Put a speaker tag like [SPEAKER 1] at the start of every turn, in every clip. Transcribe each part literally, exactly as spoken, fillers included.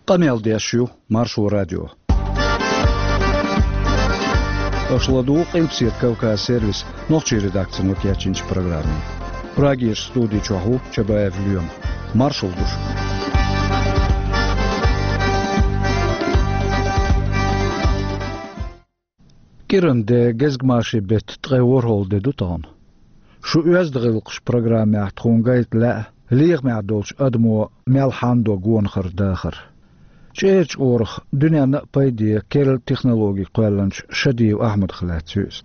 [SPEAKER 1] قميل ديشيو مارشو راديو أشلدو قيم بسيط كوكا سيرفيس نوتشي редакция نوكياتشинч программы. Прагиш студии чаху чабаев люем. Маршал душ. كيرن دي جزجماشي بيت تغيور هول دي دوتان شو يزدغلقش برنامج تخون قايت لا ليغ معدولش أدمو ملحان دو قون خر داخر شيرش أورخ دنيا نقبايدي كيرل تكنولوجي قوالنش شدي وأحمد خلاتسوس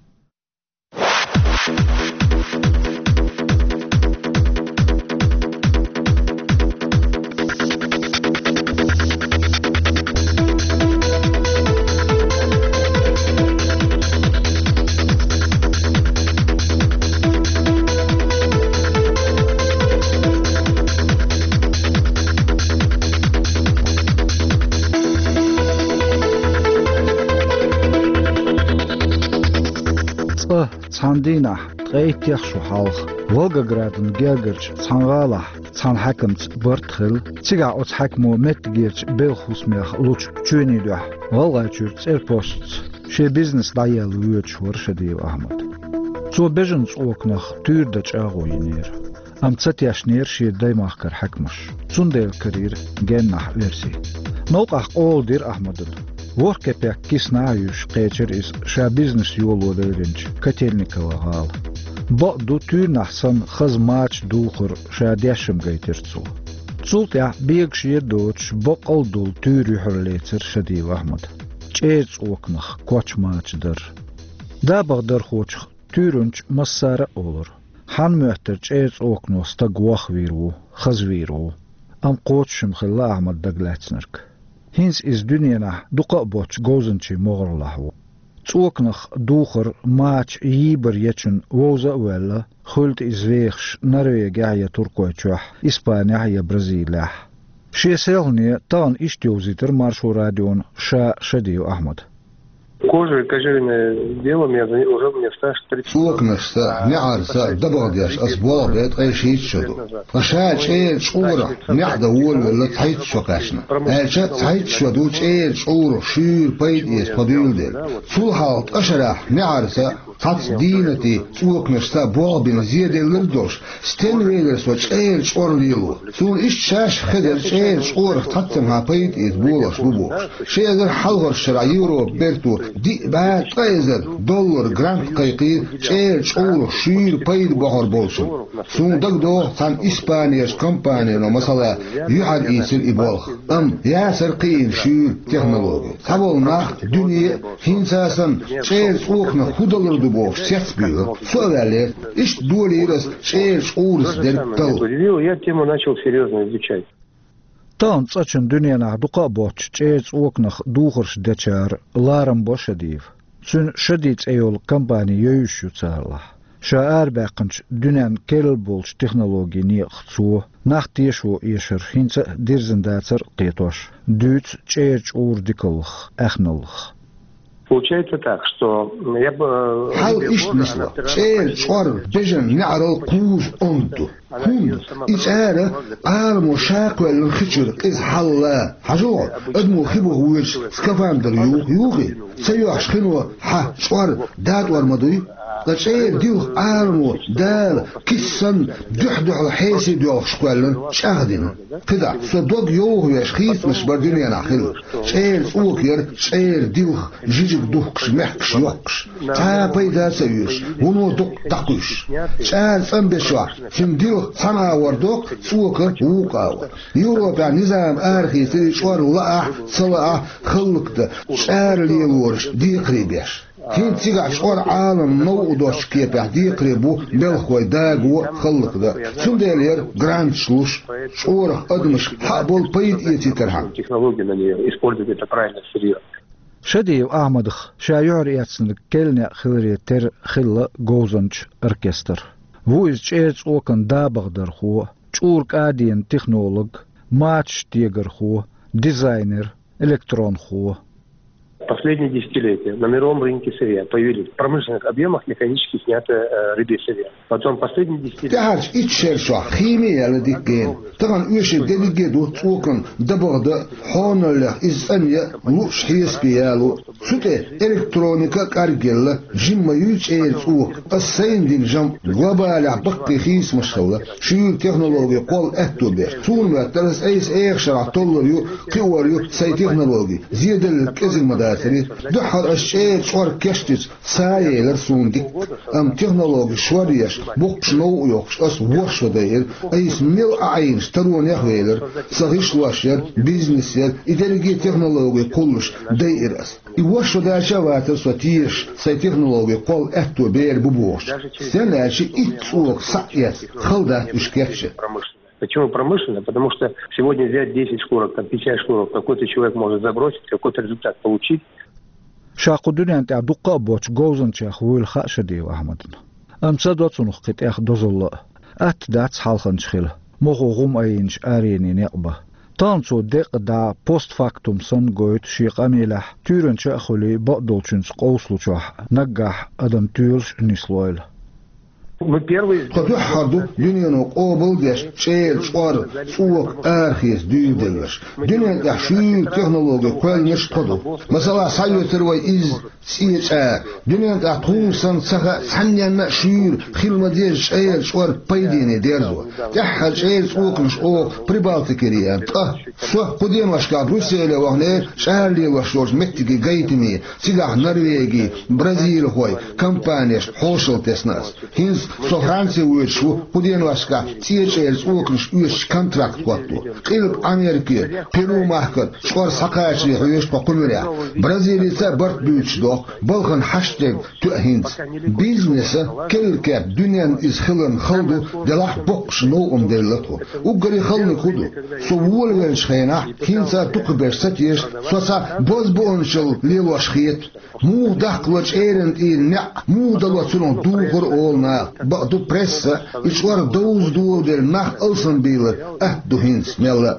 [SPEAKER 1] صاندينا تغيت يخشو حالخ волгоградын гергерч цангаала цан хакимц бортхил цига оц хакмо метгерч белхусмях луч чөнидэ волгачур церпост ше бизнес даял үеч воршадив ахмад цо бежен цокнах түрдэ чагойнер амцат яшнер ше даймахкар хакмаш цундел карьер геннах верси ноках олдир ахмадд وركبك كيسنايوش قيتر إس شا بيزنس يولو ديرنج كتلنكوا غال بقدو تور نحسن خز ماتش دوخر شا ديشم قيترتسو تسولت يا بيق شير دوتش بقل دول تور يحرليتر شديو أحمد چيز اوكنخ كوچ ماتش در دا بغدر خوچ تورنج مسار اولر حان مهتر چيز اوكنوس تا گواخ ويرو خز ويرو ام قوچشم خلا أحمد دقلاتنرك هينس إز دنيانا دقا بوتش غوزنشي مغرلاحو تسوكنخ دوخر ماتش يبر يتشن ووزا ولا خلت إز ويخش نرويجايا تركويتشوح إسبانيا برازيلاح شي سيلني تان إشتيوزيتر مارشو راديون شا شديو أحمد
[SPEAKER 2] Кожей кожевыми делами я уже мне стаж тридцать.
[SPEAKER 3] سوقنشتا نعرسا دبغديش أسبوع بيت غيشيت شدو فشا شيء شعورة نعدا وول ولا تحيت شوكاشنا هالشا تحيت شدو شيء شعورة شير بيت إيس بديل ديل سول حالت أشرح نعرسا حتى دينتي سوقنشتا بوغ بين زيادة لردوش ستين ريلرس وشيء شعور ليلو سول إيش شاش خدر شيء شعورة تحتمها بيت إيس بولش بوبوش شيء غير حلغر شرع يورو بيرتو دي بعد قيزر دولار جرانت قيقي شير شعور شير بيد بحر بولشن سون دق دو ثان إسبانياش كمباني نو مثلا يحد إيسر إبالخ أم ياسر قيل شير تكنولوجي خبالنا دنيا هنساسن شير شعورنا خدالر دبوش سيخبير سؤالي إيش دولي رس شير شعورس درتل
[SPEAKER 2] Я тему начал серьезно изучать.
[SPEAKER 1] تان تسچن دنيانا دقا بوتش چيز اوكنخ دوخرش دچار لارم بوشديف سن شديد ايول كمباني يوشو تسارلح شا ارباقنش دنيان كيل بولش تكنولوجي ني خصو نختيشو يشر هينس ديرزنداتر قيتوش دوت چيج اور ديكلخ اخنلخ
[SPEAKER 2] Получается так, что я бы...
[SPEAKER 3] حال إيش نسلا شير شوار بيجن نعرل قوز أنتو هم إشارة عالم شاكوة للخشر إز حلا حجوع أدمو خيبو هويرش سكفان در يوغ يوغي سيوح شخنوة حا شوار داد ورمدوي لشير ديوخ عالمو دال كسن دحدح الحيسي ديوخ شكوالن شاهدين كدا صدوق يوغ يشخيص مش برديني أنا خير شير سوكير شير ديوخ جيجك دوخش محكش يوخش تا بيدا سيوش ونو دوق تقوش شال فن بشوار شم ديوخ صنع وردوق سوكر ووقاو يوروبا نظام آرخي سي شوار لأح صلاح خلقت شار ليورش ديقري بيش هين تيجع شوار عالم نوضوش كيبه ديقريبو بلخوي داغو خلق ده سندالير جراند شلوش شوار أدمش حابول بيد إيتي ترهان
[SPEAKER 2] Технологии на нее использовать это правильно, серьезно.
[SPEAKER 1] شديو أحمدخ شايور ياتسن كلنا خلري تر خلا غوزنش أركستر ويز چيز اوكن دابغدر خو چورك آدين تكنولوج ماتش تيجر خو ديزاينر إلكترون خو
[SPEAKER 2] Последние десятилетия на мировом рынке сырья появились в промышленных объемах механически снятое э, рыбье сырье. Потом последние десятилетия...
[SPEAKER 3] تعرف إيش شو خيمية لديكين طبعا إيش دليجي دو توكن دبغدا حون الله إزانيا لوش حيس بيالو سوتة إلكترونيكا كارجيلا جيم يوش إير توك السين دين جم غلبال بقي خيس مشتولة شيو تكنولوجيا قول أتوبير طول ما ترس أيس إير شرع طلريو قواريو ساي تكنولوجي زيد الكزم مداتري دحر الشيء شوار كشتش ساي لرسون ديك أم تكنولوجي شواريش بوكش نو يوكش أس وش داير أيس ميل عين سترون يخويلر صغيش لاشير بيزنسير إدارجي تكنولوجي كلش داير أس يوش دا شواتر سوتيش ساي تكنولوجي قول أتوبير ببوش سناشي إتسوك سايس خلدا وشكتش.
[SPEAKER 2] Почему промышленно? Потому что сегодня взять десять шкурок, там пятьдесят шкурок, какой-то человек может забросить, какой-то результат получить.
[SPEAKER 1] شاقو دنيا انت دقة بوش جوزن شيخ ويل خاشدي وأحمدنا أم صدوتن خيت أخ دوزل أت دات حالخن شخيل مخو غم أينش أريني نقبة تانسو دق دا بوست فاكتوم سن جويت شيخ أميلح تيرن شاخولي بقدولشنس قوسلو شوح نجح أدم تيرش نسلويل
[SPEAKER 3] خطو حدو دنيا قابل ديش شيل شوار سوق آخيس ديودلش دنيا تحشيل تكنولوجيا كل مش قدو مثلا سايوتر وإز سيش آ دنيا تحتون سن سخا سنيا شيل خيل ديش شيل شوار بايديني ديرزو تحل شيل سوق مش أوق بريبالتكريا اه سو قديم واشكا بروسيلا وهنا شارلي وشورج مكتيكي جايتمي سيلاح نرويجي برازيل هوي كامبانيش حوشل تسناس هنز سو فرنسي ويشو قدين واسكا تيجيز اوكنش ويش كونتراكت قطو قلب امريكي بيرو ماهكر شوار ساقاشي ويش بقمريا برازيلي تا برد بيوش دو بلغن حشتك تؤهنز بيزنس كل كاب دنيا از خلن خلدو دلاح بقش نو ام دلتو وقري خلني خدو سو وولغنش خينا هنسا تقبش ستيش سوسا بوز بونشل ليلوش خيت مو داخلوش ايرنت اين نع مو دلوتسلون دوغر اولنا بعدو بريسا يشوار دوز دو دل ناخ ألسن بيلر أه دوهينس ميلا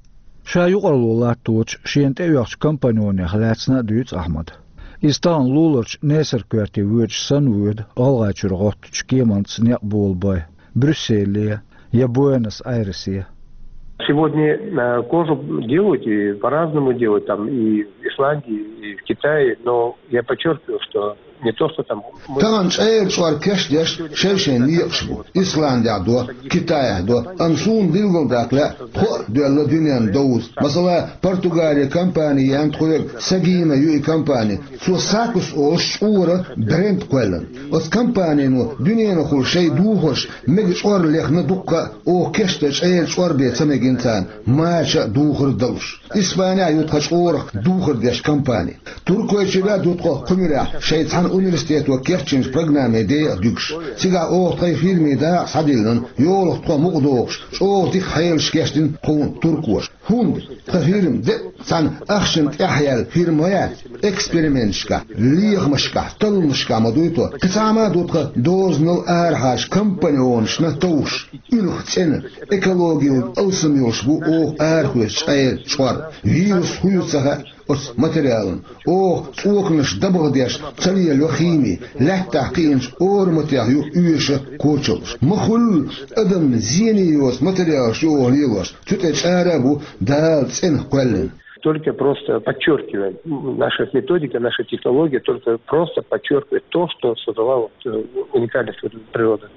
[SPEAKER 1] شايو قرلو لاتوش شينت ايوخش كمبانيوني خلاتسنا دويتس أحمد إستان لولرش نيسر كوارتي ويرش سن ويد ألغاچور غوتش كيمانس نيقبول باي Брюсселе, я Буэнос Айресе.
[SPEAKER 2] Сегодня э, кожу делают и по-разному делают, там и в Исландии, и в Китае, но я подчеркиваю, что не то, что там...
[SPEAKER 3] Там шеер швар кешдеш, шешен лиекшбу, Исландия до, Китая до, ансун дилгол дакля, хор дуэлла дюнян доуз. Масала Португалия компании, антхуек Сагина юи компании, су сакус ош ура бренд квелен. От компании ну дюнян хул шей духош, мег швар лехна дукка, о кештеш шеер швар бе цамегинцан, маша духор доуш. Испания ютхаш орх духор деш компании. Туркуя чега дутко кумира, шейтхан Университет وكيرتشنز برنامج دي دكش سيجا أو طي فيلم دا صديلن يولق تو مقدوش شو تيك حيل شكشتن قون تركوش هون تفيلم ده سان أخشن أحيال فيلميات إكسبيرمنتشكا ليغ مشكا تل مشكا مدويتو كتاما دوتك دوز نل أرهاش كمبانيونش نتوش إلوخ تسن إكولوجيو ألسميوش بو أو أرهوش أير شوار فيروس هيوتسها أس ماتريالن أو سوكنش دبغديش تلي الوخيمي لا تحقينش أور متاعيو يوش كوتشلش مخل أدم زينيوس ماتريال شو ليوش تتش أرابو دال سن قلن.
[SPEAKER 2] Только просто подчеркивает, наша методика, наша технология только просто подчеркивает то, что создала вот уникальность природы.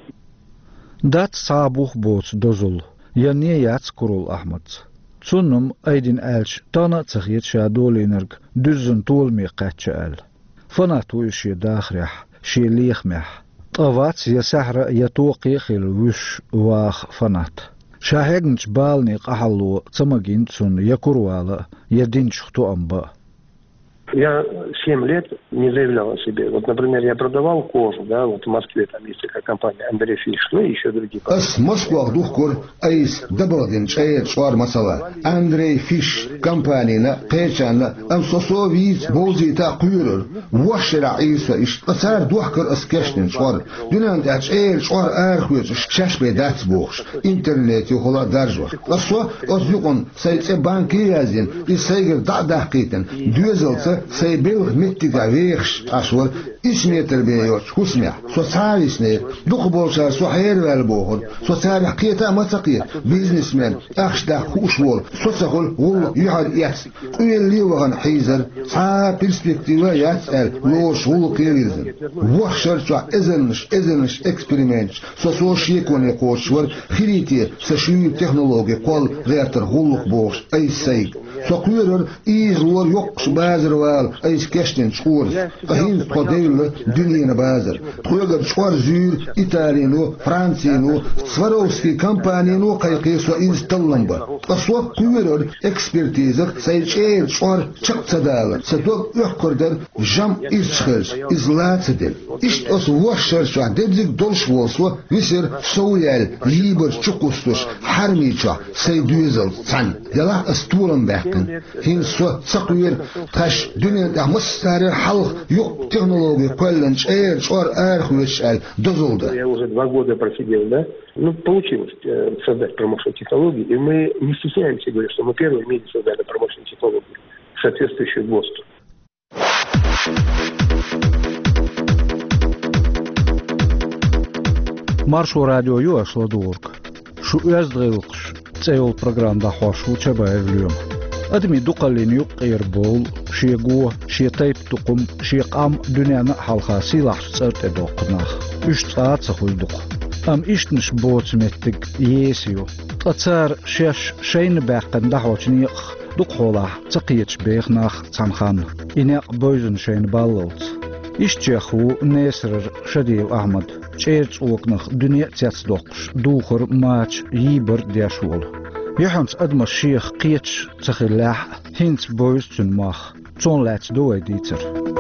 [SPEAKER 1] Дат сабух боц дозул, я не яцкурул Ахмадс. Цуннум айдин эльш тана цахит шадолинерг дүззен толми قاتشال فناتو يشي داخرح شي ليخمح طوات يسحر يتوقي خيل وش واخ فنات شاهجنش بالني قحلو تمجين цун якурвала يدينش خطو أمبا.
[SPEAKER 2] Я семь лет не заявлял о себе. Вот, например, я продавал кожу, да, вот в Москве там есть такая компания Андрей Фиш, ну и еще другие.
[SPEAKER 3] Ас Москва духкор айс дабадин шаер швар масала. Андрей Фиш компания печана ам сосовиц бози та куйрер. Вошера айса иш тасар духкор аскешнин швар. Дунан дач эр швар архует шашбе дац бохш. Интернет юхола даржва. Асо ос юкон сайце банки язин и сайгер да дахкитен. Дюзелца سيبلغ متجا ويخش أشور إسمي تربية حسمة سوساريسني دخبوشا سوحير والبوهر سوسار حقيقة متقية بيزنس مان أخشدا خوشول سوسخول غول يحر يأس ويلي وغن حيزر سا برسبكتيوة يسأل لوش غول قيريزن وحشر شو إزلنش إزلنش إكسبريمنتش سوسو شيكوني قوشور خريتي سشوي تكنولوجي قول غيرتر غولق بوش أي سيد سوكويرر إيزلور يقش بازر وال أي سكشتن شور فهين قديل دنيا بازر تقول شوار زير إيطالينو فرانسينو سواروسكي كامبانينو قيقيسو إيز تلنبا أصوات كويرر إكسبرتيزر سيشير شوار شق تدال ستوك يحكردر جام إيشخرش إزلاتدل إشت أصو وشر شو دبزيك دولش وصو يسير سويال ليبر شقوستوش حرميشا سيدويزل سان يلا أستولن باكن هين سو سقوير تاش دنيا دا مستاري حلق يق технологии квалленч эйр шор архвешал дозолда.
[SPEAKER 2] Я уже два года просидел, да? Ну, получилось э, создать промышленные технологии, и мы не стесняемся говорить, что мы первые в мире создали промышленные технологии, соответствующие ГОСТу.
[SPEAKER 1] Маршу радио юаш ладург. Шу яздгылкш цейл программда хошу чабаевлюм. أدمي دقلين يقير بول شيقو شيطيب تقوم شيقام دنيانا حالخا سيلاح سرت ادوقناخ اشت قاعدسخ ويدق أم إشتنش بوت متك يسيو قصار شيش شين باقن دحوشنيق دق حولاح تقيتش بيخناخ تنخان إناق بوزن شين باللت إشتيخو نيسرر شديو أحمد شيرت وقنخ دنيا تيتصدقش دوخر ماتش يبر دياشول يحنس أدم الشيخ قيتش تخلاح هينس بويز تنماخ تون لاتس دوي ديتر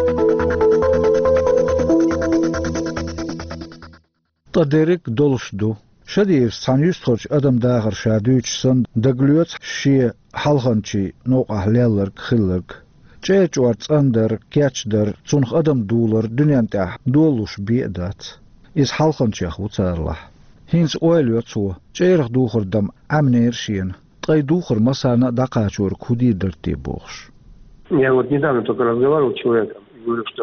[SPEAKER 1] تدرك دولش دو شدير سانيستخوش أدم داغر شادوش سن دقلوت شي حلخنشي نوقع ليلرك خلرك جيج وارتس أندر كياتش در تونخ أدم دولر دنيان تاح دولوش بيئدات إز حلخنشي أخو تارلح هينس أويلوت سو جيرخ دوخر دم عمنير شين تغي دوخر مسانا دقاشور كودي درتي بوخش.
[SPEAKER 2] Я вот недавно только разговаривал с человеком и говорю, что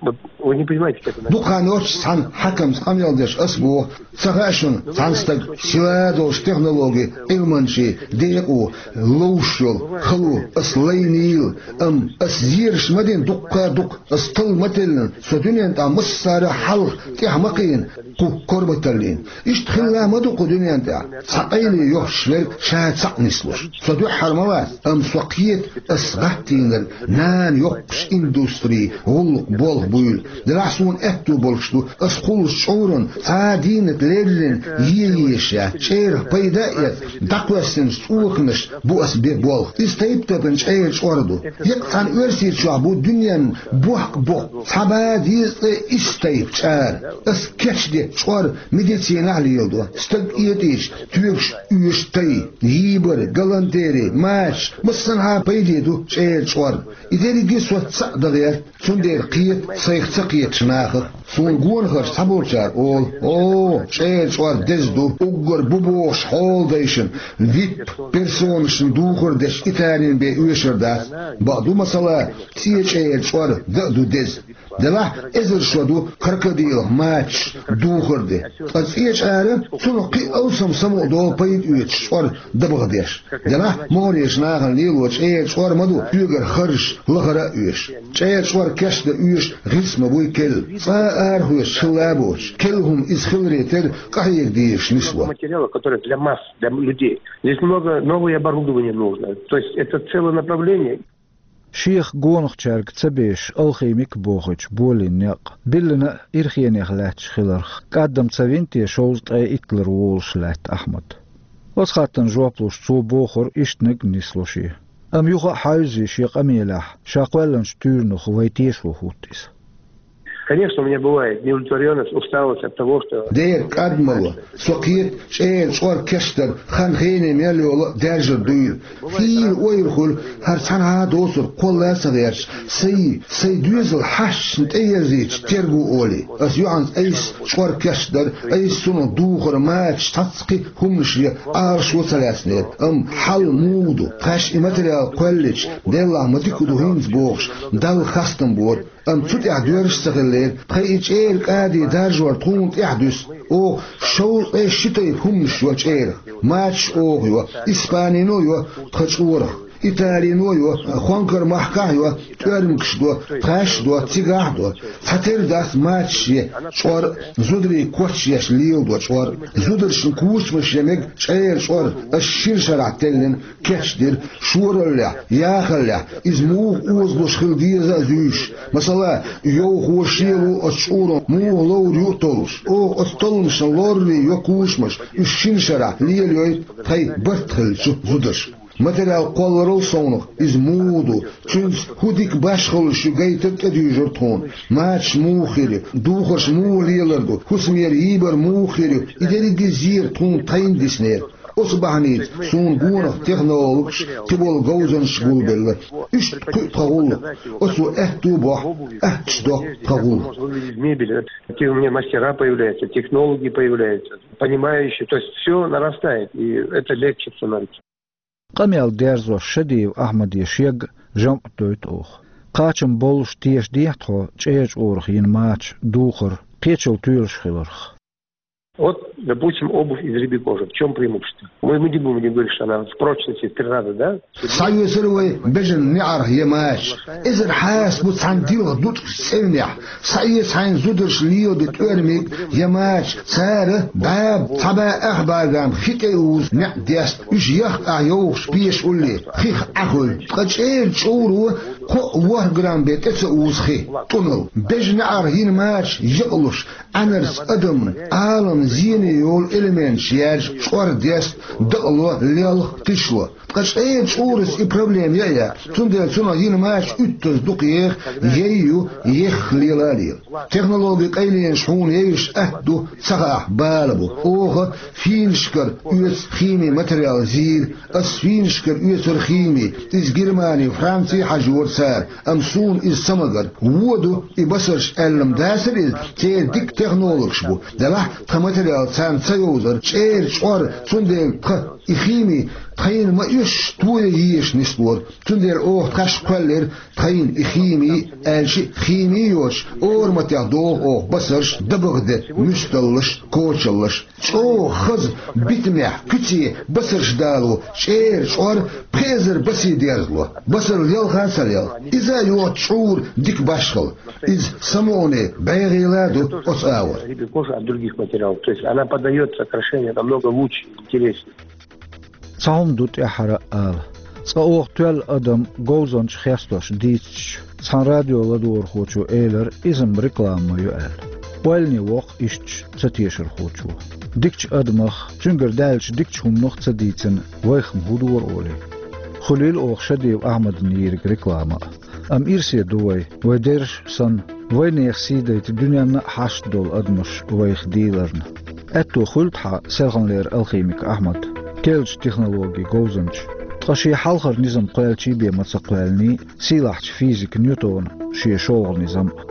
[SPEAKER 2] вы не понимаете, как это...
[SPEAKER 3] دقانوش سان حكم ساميالدش أسبوع سغاشن سانستك سيادوش تكنولوجي علمانشي ديقو لوشل خلو أسلينيل أم أسيرش مدين دقا دق أستل متلن سدنيا تا مصار حلق تحمقين قو كوربتلين اشتخلا مدوق دنيا تا سقيلي يوشلر شاد سقنسلوش سدو حرموات أم سوقيت أسغحتين نان يوقش اندوستري غلق بول بول دراسون اتو بولشتو اسقول شعورن سادين تليلن ييشا شير بيدايت دقوسن سوقنش بو اسبي بول استيبتن شير شوردو يقطن ورسير شو ابو دنيا بوق بو سباديز استيب شار اسكتش دي شور ميديسينا ليلدو استقيتيش تيوش يشتي يبر غلانتيري ماش مسنها بيديدو شير شور إذا جيس واتسق دغير سندير قيت سيخ تقيت شناخ سون غونغر سابورشار أول أوه شير شوار دزدو أوغر بوبوش حول ديشن فيب بيرسونشن دوغر دش إتانين بي ويشر دا بعدو مسألة تيه شير شوار دقدو دز دلا إزر شودو كركديل ماتش دوغر دي از إيش عارف سونو قي أوسم سمو دول بيد ويتش شوار دبغديش دلا موريش ناغن ليلوش شير شوار مدو يوغر خرج لغرا ويش شير شوار كاش دا ويش غيس مبوي كل فار هوش خلابوش كلهم из хилритер каек диш нисво.
[SPEAKER 2] Материалы, которые для масс, для людей. Здесь много новое оборудование нужно. То есть это целое направление.
[SPEAKER 1] شيخ غونخ شارك تبيش الخيميك بوخش بولين نق بلنا إرخيني خلاتش خلرخ قدم تسوينتي شوزت أي إتلر وولشلات أحمد وسخاتن جوابلوش تو بوخر إشتنق نسلوشي أم يوخا حايزي شيخ أميلاح شاقوالن شتورنخ ويتيش وخوتيس
[SPEAKER 2] Конечно, у меня бывает неудовлетворенность, усталость от того, что...
[SPEAKER 3] Дейр кадмало, сокит, шейл, шор кештер, хан хейне мелюла, держер дуй. Фил ойрхул, харцанха досур, колла саверш, сей, сей дюзел хаш, нтейерзич, тергу оли. Ас юанс эйс, шор кештер, эйс суну духор, матч, тацки, хумшли, арш вусаляснер, ам хал муду, хаш и материал колледж, делла матикуду хинсбогш, дал хастенбор, أم تطيع دورش سغلين تخيج إير قادي دارجوار تقوم تحدث أو شو إيش شتى يفهمش وش إير ماتش أو يو إسباني نو يو تخشورة إيطالي نو يو خوانكر محكا يو تورمكش دو تخاش دو تيجاه دو تحتر داس ماتش شوار زودري كوتش يش ليو دو شوار زودرش نكوش مش يمك شير شوار الشير شرع تلين كش دير شور الله ياخل الله إزمو أوزلوش خلديزا زوش مثلا يو خوشيرو أشورو مو لور يوتولوش أو أستولمش لورلي يوكوشمش الشين شرع ليليوي تاي برتخل شو زودرش Материал колорол сонох из муду, чунс худик башхол шугайтет эдюжер тон, мач мухери, духош мулилерду, хусмер ибер мухери, идери гизир тон тайн диснер. Осбахнит, сун гунах технологш, тибол гаузен шгулбеллер. Иш тагул, осу эхту бах, эхчдо тагул.
[SPEAKER 2] Мебель, у меня мастера появляются, технологии появляются, понимающие, то есть все нарастает, и это легче становится.
[SPEAKER 1] قميل ديرزو شديو أحمد يشيق جمع دويت أوخ قاچم بولش تيش ديحتو چيج أورخ ين ماتش دوخر قيچل تيلش خلرخ.
[SPEAKER 2] Вот, допустим, обувь из рыбьей кожи. В чем преимущество? Мы, мы не будем говорить, что она в прочности в три раза, да?
[SPEAKER 3] صايو سروي بجن نعر يماش إذا حاس بتصنديو دوت سنع صايو ساين زودرش ليو بتورميك يماش ساره باب تبا أخبارام خيكيوز نعديس إيش يخ أيوش بيش قولي خيخ أخل قدشير شورو خو واه جرام بيت أتسوز خي تونل بجن نعر يماش يقلش أنرس أدم عالم زيني يول إلمن شياج شوار ديس دقلو ليل تشلو قش أي شورس إبراهيم يا تندل سنا ينماش أتز دقيق ييو يخليلالي تكنولوجي قيلين شحون يش أهدو صح بالبو أوه فينشكر يس خيمي ماتريال زير أس فينشكر يس الخيمي إز جرماني فرنسي حجور سار أمسون إز سمجر وودو إبصرش علم داسر إز تي ديك تكنولوجي بو دلح تماتريال سان سيوزر شير شوار تندل تخ إخيمي تخين ما يش توي يش نسلور تندر أوه تخش كلر تخين إخيمي ألشي خيميوش أور ما تعدوه أوه بسرش دبغد مستلش كوشلش شو خز بيتمح كتي بسرش دالو شير شعر بخيزر بسي ديرلو بسر ليل خاصر ليل إذا يوت شعور ديك باشخل إز سموني بيغيلادو أساور.
[SPEAKER 2] Кожа от других материалов, то есть она поддается окрашению намного лучше, интереснее.
[SPEAKER 1] صاهم دوت إحرا آل صاوغ توال أدم غوزنش خيستوش ديتش صان راديو لدور خوشو إيلر إزم ريكلام يؤال والني وق إشتش تتيشر خوشو ديكش أدمخ تنقر دالش ديكش هم نخ تديتن ويخم هدور أولي خليل أوغ شديو أحمد نيرك ريكلاما أم إرسي دوي ويديرش سن وينيخ سيديت دنيانا حشت دول أدمش ويخ ديلرن أتو خلطحا سيغن لير الخيميك أحمد كيلش تكنولوجي غوزنش تخشي حلخر نظام قيل شي بيما تسقوالني سيلاحش فيزيك نيوتون شي شغل نظام